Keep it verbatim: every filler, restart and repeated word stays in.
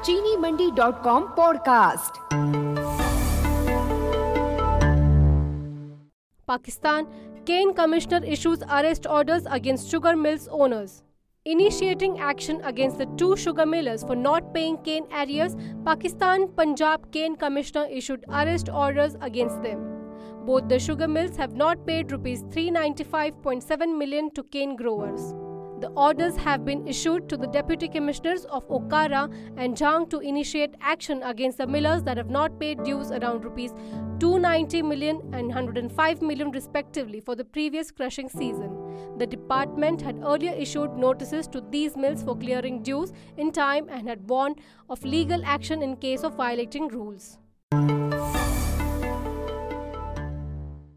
चीनी Mandi dot com podcast. Pakistan, Cane Commissioner issues arrest orders against sugar mills owners. Initiating action against the two sugar millers for not paying cane arrears, Pakistan Punjab Cane Commissioner issued arrest orders against them. Both the sugar mills have not paid rupees three hundred ninety-five point seven million to cane growers. The orders have been issued to the Deputy Commissioners of Okara and Jhang to initiate action against the millers that have not paid dues around rupees two hundred ninety million and one hundred five million respectively for the previous crushing season. The department had earlier issued notices to these mills for clearing dues in time and had warned of legal action in case of violating rules.